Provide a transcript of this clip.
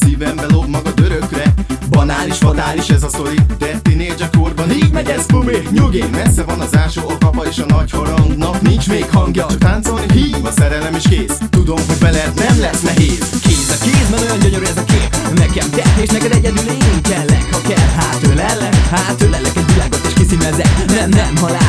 szívembe lóg magad örökre. Banális, fatális ez a sztori, de tínédzser korban így megy ez bumi. Nyugi, messze van az ásó, a kapa és a nagy harangnak nincs még hangja. Csak táncolni hív, a szerelem is kész. Tudom, hogy veled nem lesz nehéz. Kéz a kézben olyan gyönyörű ez a kép. Nekem te és neked egyedül én kellek. Ha kell, hátölellek egy világot és kiszínezek. Nem halál